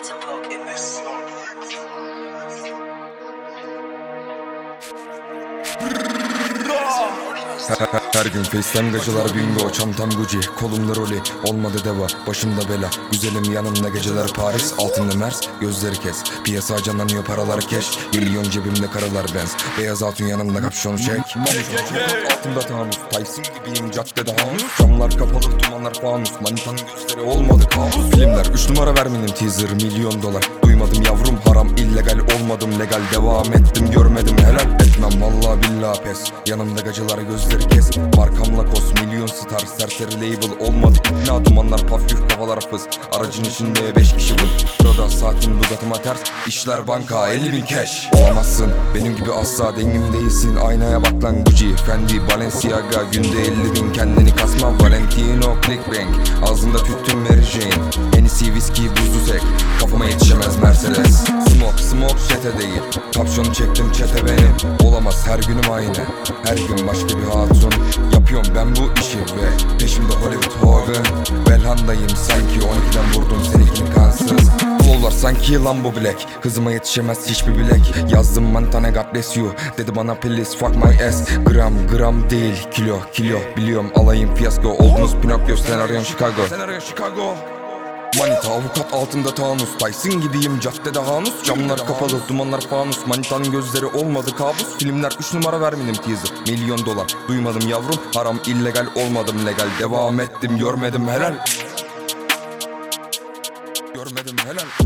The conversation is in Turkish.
Her gün FaceTime gacılar bingo, çantam Gucci, kolumda Rolly, olmadı deva, başımda bela. Güzelim yanımda geceler Paris, altında Mers, gözleri kes. Piyasa canlanıyor, paralar keş, milyon cebimde karalar Benz. Beyaz hatun yanımda kapşon çek. Altında Thanos, Tyson gibiyim caddede Hanus. Camlar kapalı, dumanlar fanus, manitanın gözleri olmadı kabus. Filmler 3 numara vermedim, teaser milyon dolar. Duymadım yavrum, haram illegal, olmadım legal. Devam ettim, görmedim helal etmem vallahi billahi pes. Yanımda gacılar gözleri kes. Markamla kos, milyon star, serseri label olmadı ikna. Dumanlar pafyuf, kafalar fız, aracın içinde 5 kişi vur. Burada saatin Bugattı'ma ters, işler banka 50.000 cash. Olamazsın benim gibi asla, dengim değilsin. Aynaya bak lan Gucci, Fendi, Balenciaga. Günde 50.000, kendini kasma Valentino, Clickbank. Ağzında tüttüm Mary Jane, Hennessy, whiskey, buzlu tek. Kafama yetişemez Mercedes. Smoke çete değil, kapşonu çektim çete benim. Olamaz her günüm aynı, her gün başka bir hatun. Yapıyorum ben bu işi ve peşimde Hollywood Hogan. Belhandayım sanki, 12'den vurdum seninkini kansız. Flowlar sanki Lambo Black, hızıma yetişemez hiçbir bilek. Yazdım Montana God bless you, dedi bana please fuck my ass. Gram değil kilo biliyorum alayım fiyasko. Oldunuz Pinokyo, senaryon Chicago. Manita avukat altında Thanos, Tyson gibiyim caddede Hanus. Camlar kapalı, dumanlar fanus, manitanın gözleri olmadı kabus. Filmler 3 numara vermedim teaser, milyon dolar. Duymadım yavrum, haram illegal, olmadım legal. Devam ettim, görmedim helal.